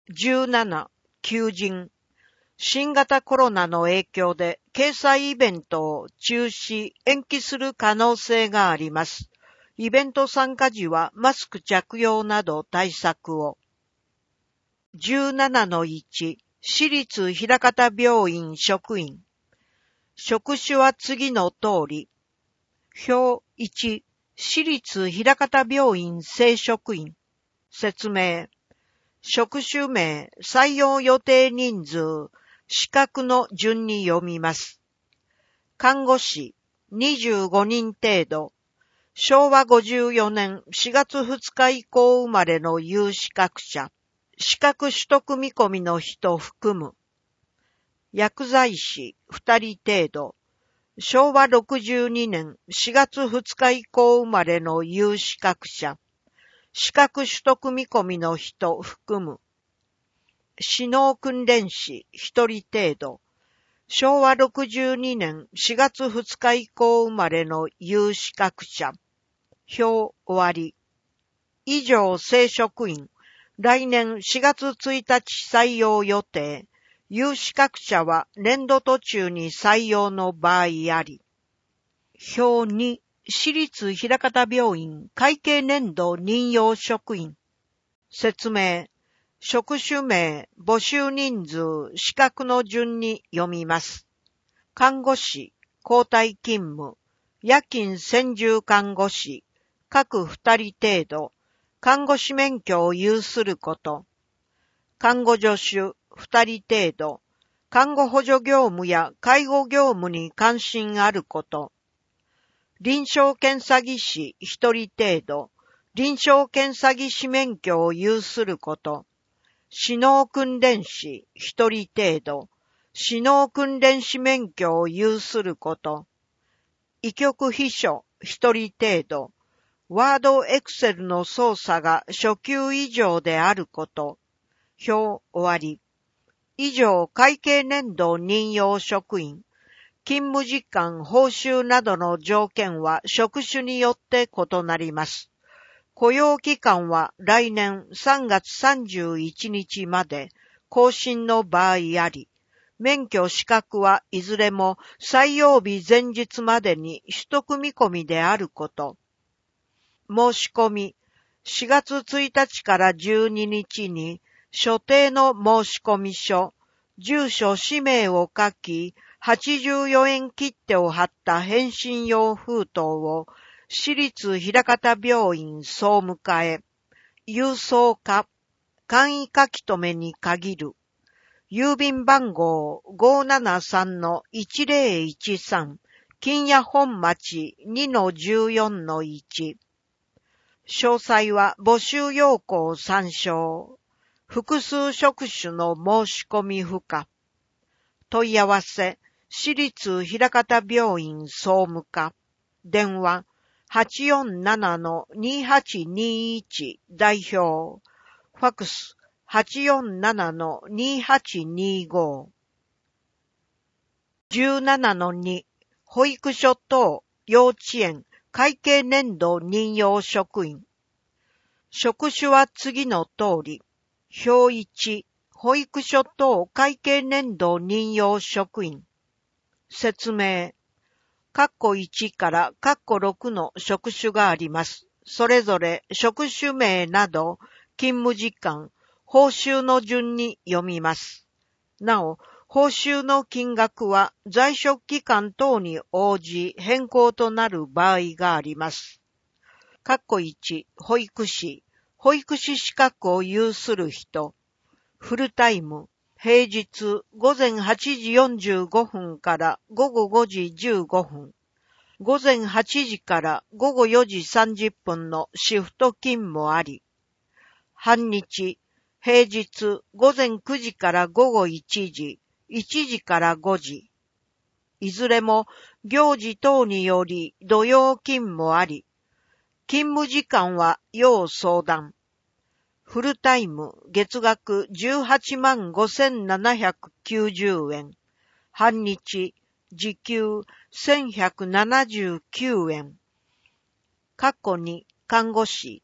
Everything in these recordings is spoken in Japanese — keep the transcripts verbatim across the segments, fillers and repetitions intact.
じゅうなな、求人。新型コロナの影響で掲載イベントを中止、延期する可能性があります。イベント参加時はマスク着用など対策を。じゅうななのいち、私立枚方病院職員。職種は次の通り。表いち、私立枚方病院正職員。説明。職種名、採用予定人数、資格の順に読みます。看護師、にじゅうごにん程度。しょうわごじゅうよねんしがつふつか以降生まれの有資格者。資格取得見込みの人含む。薬剤師、ふたり程度。しょうわろくじゅうにねんしがつふつか以降生まれの有資格者。資格取得見込みの人含む。指導訓練士ひとり程度。しょうわろくじゅうにねんしがつふつか以降生まれの有資格者。表終わり。以上正職員。来年しがつついたち採用予定。有資格者は年度途中に採用の場合あり。表に、私立枚方病院会計年度任用職員。説明。職種名、募集人数、資格の順に読みます。看護師、交代勤務、夜勤専従看護師、各ふたり程度、看護師免許を有すること。看護助手、ふたり程度、看護補助業務や介護業務に関心あること。臨床検査技師ひとり程度、臨床検査技師免許を有すること。指導訓練士ひとり程度、指導訓練士免許を有すること。医局秘書ひとり程度、ワードエクセルの操作が初級以上であること。表終わり。以上会計年度任用職員。勤務時間、報酬などの条件は職種によって異なります。雇用期間は来年さんがつさんじゅういちにちまで、更新の場合あり、免許資格はいずれも採用日前日までに取得見込みであること。申し込み、しがつついたちからじゅうににちに、所定の申込書、住所氏名を書き、はちじゅうよえん切手を貼った返信用封筒を、私立枚方病院総務課へ、郵送課、簡易書き留めに限る。郵便番号 ごーななさんのいちぜろいちさん、金谷本町 にのじゅうよんのいち。詳細は募集要項参照。複数職種の申し込み不可。問い合わせ、私立枚方病院総務課。電話、はちよんななのにはちにいち代表。ファックス、はちよんななのにはちにご。じゅうななのに、保育所等、幼稚園、会計年度任用職員。職種は次の通り。表いち、保育所等会計年度任用職員。説明。括弧いちから括弧ろくの職種があります。それぞれ職種名など、勤務時間、報酬の順に読みます。なお、報酬の金額は在職期間等に応じ変更となる場合があります。括弧いち、保育士、保育士資格を有する人、フルタイム、平日ごぜんはちじよんじゅうごふんからごごごじじゅうごふん、ごぜんはちじからごごよじさんじゅっぷんのシフト勤務あり、半日、平日ごぜんくじからごごいちじ、いちじからごじ、いずれも行事等により土曜勤務あり、勤務時間は要相談。フルタイム月額じゅうはちまんごせんななひゃくきゅうじゅうえん。半日時給せんひゃくななじゅうきゅうえん。括弧に看護師、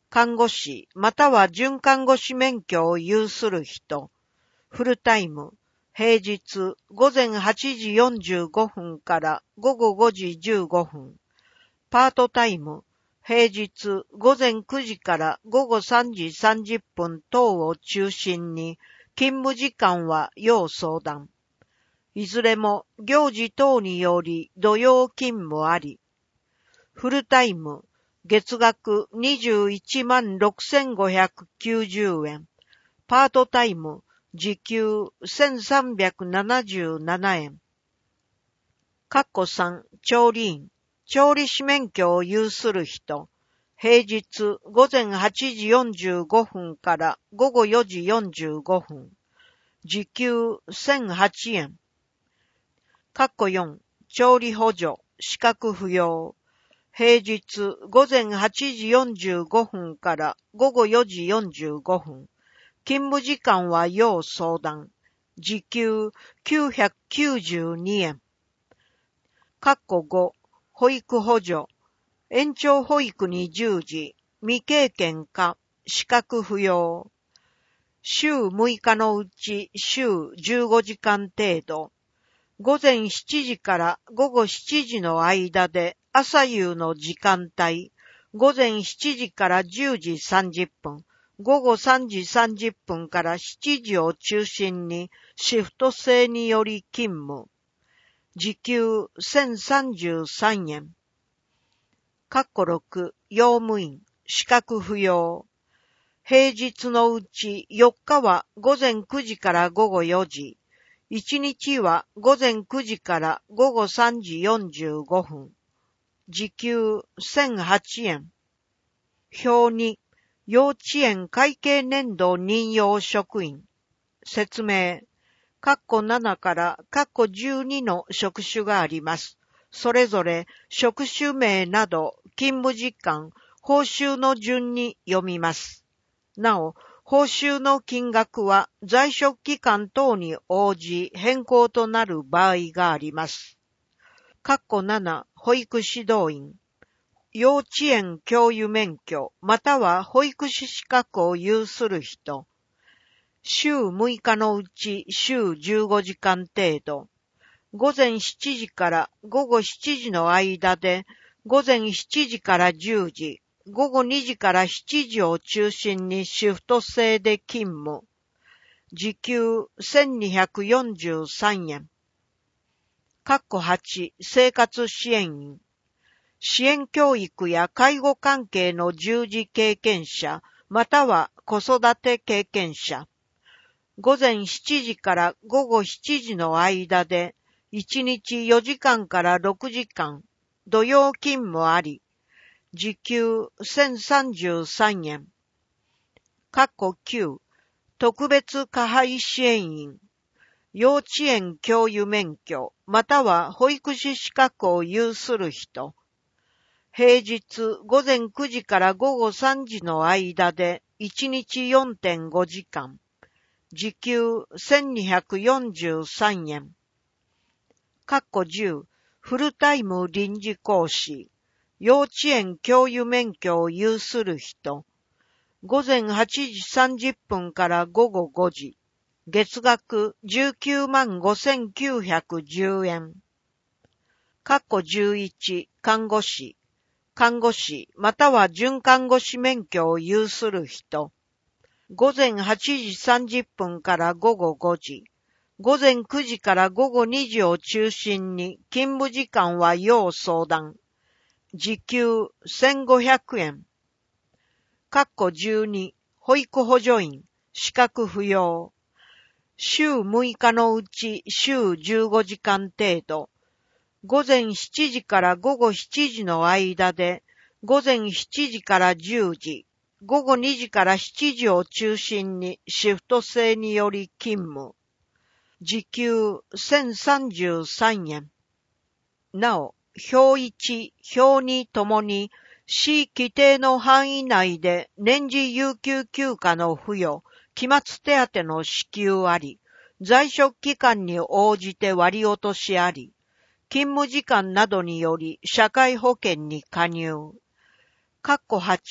看護師または準看護師免許を有する人、フルタイム、平日午前はちじよんじゅうごふんから午後ごじじゅうごふん、パートタイム、平日午前くじから午後さんじさんじゅっぷん等を中心に勤務時間は要相談。いずれも行事等により土曜勤務あり。フルタイム、月額にじゅういちまんろくせんごひゃくきゅうじゅうえん。パートタイム、時給せんさんびゃくななじゅうななえん。かっこさん、調理員。調理師免許を有する人。平日午前はちじよんじゅうごふんから午後よじよんじゅうごふん。時給せんはちえん。かっこよん、調理補助、資格不要。平日午前はちじよんじゅうごふんから午後よじよんじゅうごふん。勤務時間は要相談。時給きゅうひゃくきゅうじゅうにえん。かっこご、保育補助。延長保育に従事。未経験か、資格不要。週むいかのうち週じゅうごじかん程度。午前しちじから午後しちじの間で朝夕の時間帯。午前しちじからじゅうじさんじゅっぷん。午後さんじさんじゅっぷんからしちじを中心にシフト制により勤務。時給せんさんじゅうさんえん。かっころく、用務員、資格不要。平日のうちよっかは午前くじから午後よじ。いちにちは午前くじから午後さんじよんじゅうごふん。時給せんはちえん。表に、幼稚園会計年度任用職員。説明。かっこななからかっこじゅうにの職種があります。それぞれ職種名など勤務時間、報酬の順に読みます。なお、報酬の金額は在職期間等に応じ変更となる場合があります。かっこなな、保育指導員。幼稚園教諭免許または保育士資格を有する人。週むいかのうち週じゅうごじかん程度。午前しちじから午後しちじの間で、午前しちじからじゅうじ、午後にじからしちじを中心にシフト制で勤務。時給せんにひゃくよんじゅうさんえん。かっこはち、生活支援員。支援教育や介護関係の従事経験者、または子育て経験者。午前しちじから午後しちじの間で、いちにちよじかんからろくじかん、土曜勤務あり、時給せんさんじゅうさんえん。かっこきゅう、特別加配支援員。幼稚園教諭免許、または保育士資格を有する人。平日午前くじから午後さんじの間で、いちにち よんてんご 時間。時給せんにひゃくよんじゅうさんえん。かっこじゅう、フルタイム臨時講師。幼稚園教諭免許を有する人。午前はちじさんじゅっぷんから午後ごじ。月額じゅうきゅうまんごせんきゅうひゃくじゅうえん。かっこじゅういち、看護師。看護師または準看護師免許を有する人。午前はちじさんじゅっぷんから午後ごじ。午前くじから午後にじを中心に勤務時間は要相談。時給せんごひゃくえん。かっこじゅうに、保育補助員、資格不要。週むいかのうち週じゅうごじかん程度。午前しちじから午後しちじの間で、午前しちじからじゅうじ、午後にじからしちじを中心にシフト制により勤務。時給せんさんじゅうさんえん。なお、表いち、表にともに、市規定の範囲内で年次有給休暇の付与、期末手当の支給あり、在職期間に応じて割り落としあり、勤務時間などにより社会保険に加入。かっこはち、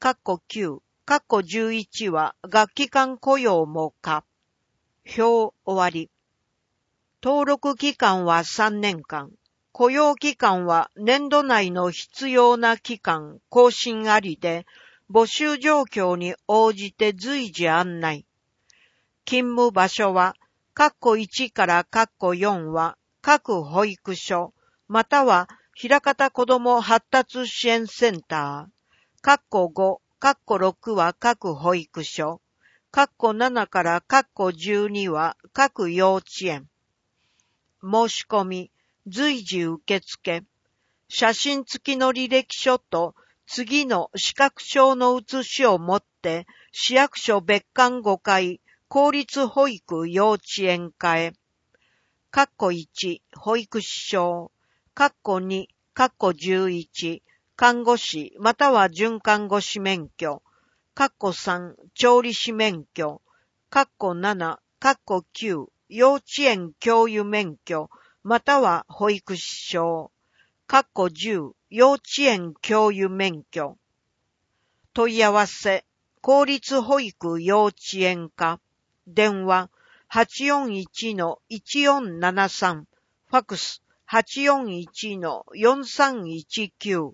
カッコきゅう、カッコじゅういちは学期間雇用も可。表終わり。登録期間はさんねんかん。雇用期間は年度内の必要な期間、更新ありで、募集状況に応じて随時案内。勤務場所は、カッコいちからカッコよんは各保育所、または平方子ども発達支援センター。カッコご、カッコろくは各保育所。カッコななからカッコじゅうには各幼稚園。申し込み、随時受付。写真付きの履歴書と次の資格証の写しを持って市役所別館ごかい公立保育幼稚園課へ。カッコいち、保育士証。カッコに、カッコじゅういち、看護師または準看護師免許。カッコさん、調理師免許。カッコなな、カッコきゅう、幼稚園教諭免許、または保育士証。カッコじゅう、幼稚園教諭免許。問い合わせ、公立保育幼稚園課。電話、はちよんいちのいちよんななさん。ファックス、はちよんいちのよんさんいちきゅう。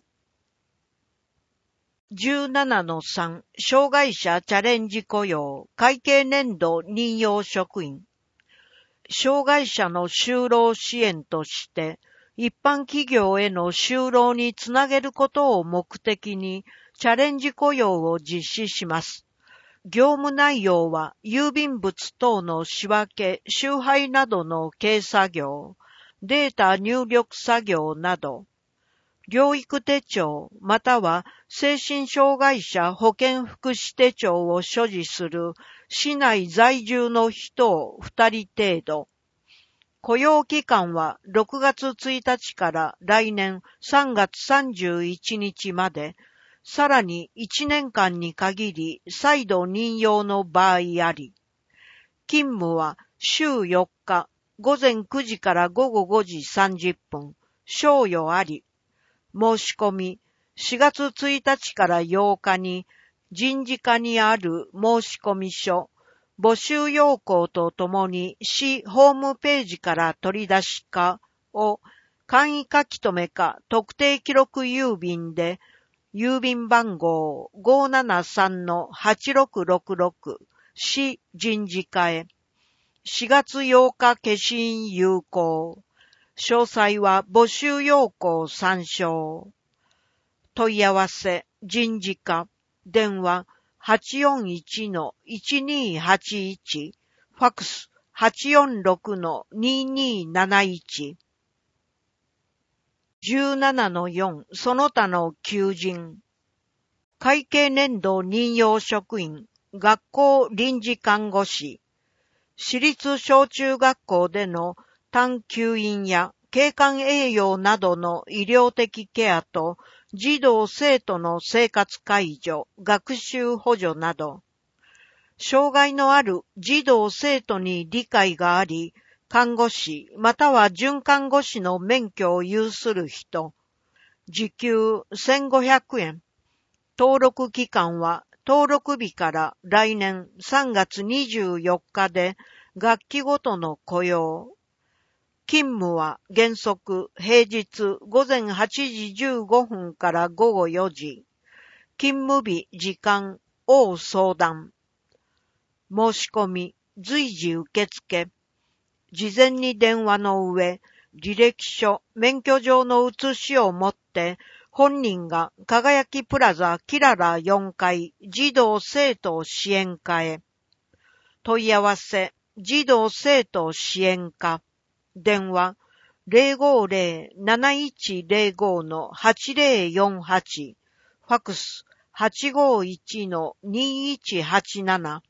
じゅうななのさん、障害者チャレンジ雇用、会計年度任用職員。障害者の就労支援として、一般企業への就労につなげることを目的に、チャレンジ雇用を実施します。業務内容は、郵便物等の仕分け、集配などの計作業、データ入力作業など、療育手帳または精神障害者保健福祉手帳を所持する市内在住の人をふたり程度。雇用期間はろくがつついたちから来年さんがつさんじゅういちにちまで、さらにいちねんかんに限り再度任用の場合あり。勤務は週よっか、ごぜんくじからごごごじさんじゅっぷん、賞与あり。申し込み、しがつついたちからようかに人事課にある申込書、募集要項とともに市ホームページから取り出しかを簡易書き留めか特定記録郵便で郵便番号 ごーななさんのはちろくろくろく 市人事課へ。しがつようか消印有効。詳細は募集要項参照。問い合わせ、人事課、電話 はちよんいちのいちにーはちいち、ファックス はちよんろくのにーにーなないち。じゅうななのよん、その他の求人。会計年度任用職員、学校臨時看護師。私立小中学校での探求員や経管栄養などの医療的ケアと児童生徒の生活介助、学習補助など、障害のある児童生徒に理解があり、看護師または準看護師の免許を有する人、時給せんごひゃくえん、登録期間は登録日から来年さんがつにじゅうよっかで学期ごとの雇用。勤務は原則平日ごぜんはちじじゅうごふんからごごよじ。勤務日時間応相談。申し込み随時受付。事前に電話の上、履歴書、免許状の写しを持って本人が輝きプラザキララよんかい児童生徒支援課へ。問い合わせ、児童生徒支援課。電話 ゼロごーゼロ なないちゼロご のはちぜろよんはち。ファックス はちごいちのにいちはちなな。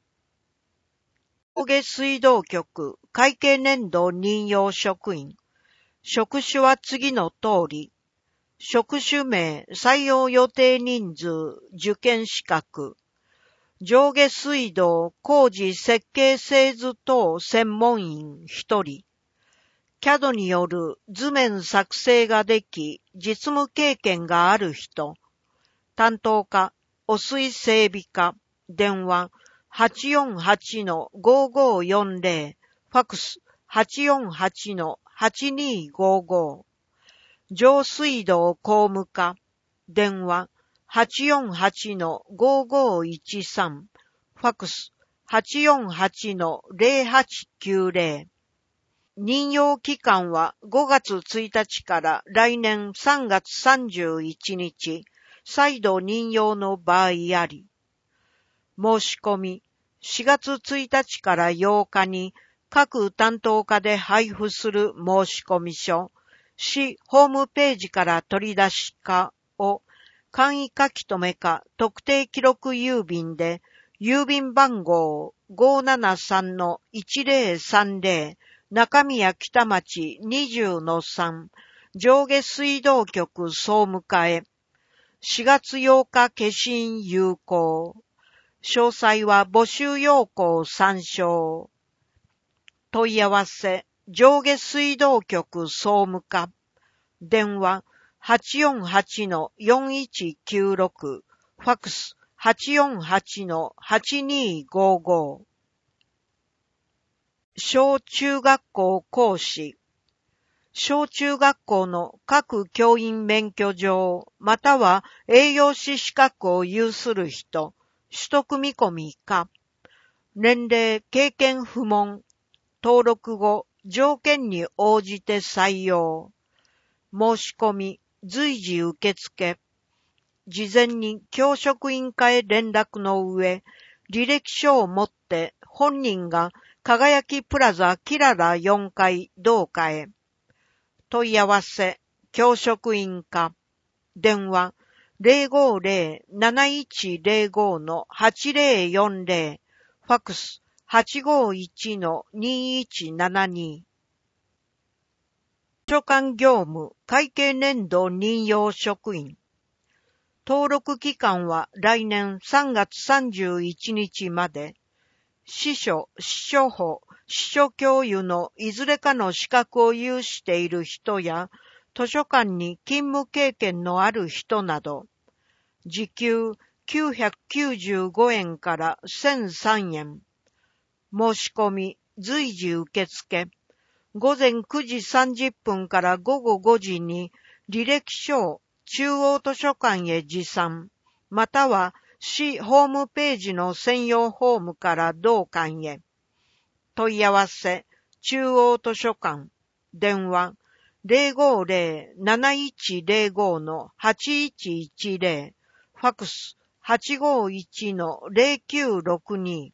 上下水道局会計年度任用職員。職種は次の通り。職種名、採用予定人数、受験資格。上下水道工事設計製図等専門員ひとり。キャド による図面作成ができ、実務経験がある人。担当課、 汚水整備課、電話 はちよんはちのごごよんぜろ、ファックス はちよんはちのはちにごご。上水道工務課、電話 はちよんはちのごごいちさん、ファックス はちよんはちのぜろはちきゅうぜろ。任用期間はごがつついたちから来年さんがつさんじゅういちにち、再度任用の場合あり。申し込み、しがつついたちからようかに各担当課で配布する申込書、市ホームページから取り出しかを簡易書き留めか特定記録郵便で郵便番号 ごーななさんのいちぜろさんぜろ中宮北町 にじゅうのさん 上下水道局総務課へしがつようか消印有効。詳細は募集要項参照。問い合わせ上下水道局総務課電話 はちよんはちのよんいちきゅうろく ファックス はちよんはちのはちにごご。小中学校講師小中学校の各教員免許状または栄養士資格を有する人取得見込みか年齢経験不問登録後条件に応じて採用申し込み随時受付事前に教職員課へ連絡の上履歴書を持って本人が輝きプラザキララよんかい同課へ問い合わせ教職員課電話 ぜろごぜろ なないちぜろご のはちぜろよんぜろ ファックス はちごいちのにいちななに。図書館業務会計年度任用職員登録期間は来年さんがつさんじゅういちにちまで司書、司書補、司書教諭のいずれかの資格を有している人や図書館に勤務経験のある人など時給きゅうひゃくきゅうじゅうごえんからせんさんえん申し込み随時受付ごぜんくじさんじゅっぷんからごごごじに履歴書を中央図書館へ持参または市ホームページの専用フォームから同館へ問い合わせ中央図書館電話 ぜろごぜろ なないちぜろご のはちいちいちぜろファックス はちごいちのぜろきゅうろくに。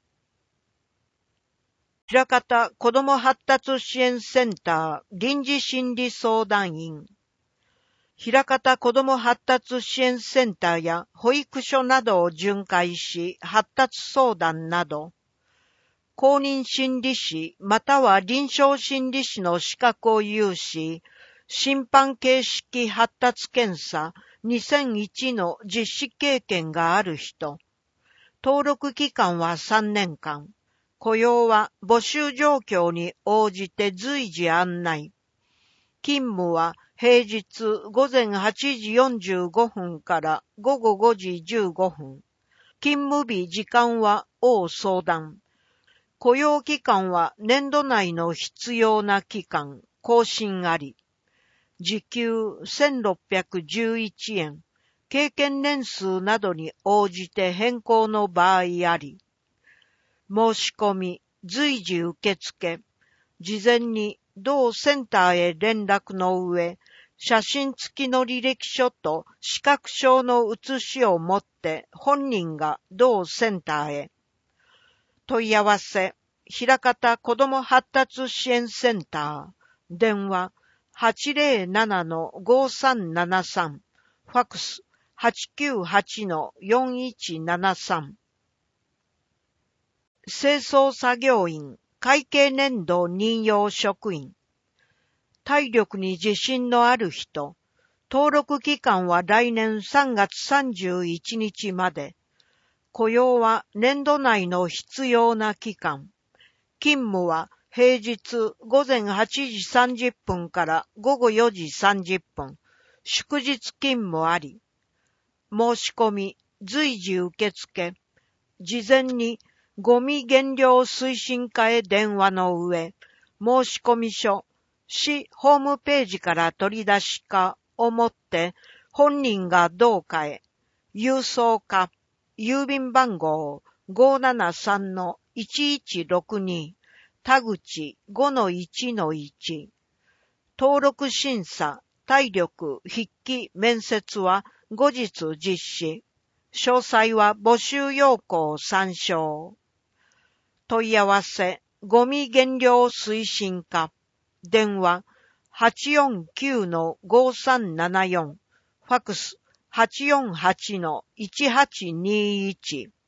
枚方子ども発達支援センター臨時心理相談員枚方子ども発達支援センターや保育所などを巡回し発達相談など公認心理師または臨床心理師の資格を有し審判形式発達検査にせんいちの実施経験がある人登録期間はさんねんかん雇用は募集状況に応じて随時案内勤務は平日ごぜんはちじよんじゅうごふんからごごごじじゅうごふん勤務日時間は応相談雇用期間は年度内の必要な期間更新あり時給せんろっぴゃくじゅういちえん経験年数などに応じて変更の場合あり申し込み随時受付事前に同センターへ連絡の上写真付きの履歴書と資格証の写しを持って本人が同センターへ問い合わせ枚方子ども発達支援センター電話 はちぜろななのごさんななさん ファックス はちきゅうはちのよんいちななさん清掃作業員会計年度任用職員体力に自信のある人登録期間は来年さんがつさんじゅういちにちまで雇用は年度内の必要な期間勤務は平日ごぜんはちじさんじゅっぷんからごごよじさんじゅっぷん祝日勤務あり申し込み随時受付。事前にゴミ減量推進課へ電話の上、申込書、市ホームページから取り出しかをもって本人がどうかへ、郵送か、郵便番号 ごーななさんのいちいちろくに、田口 ごのいちのいち。登録審査、体力、筆記、面接は後日実施。詳細は募集要項参照。問い合わせ、ゴミ減量推進課。電話、はちよんきゅうのごさんななよん。ファクス、はちよんはちのいちはちにいち。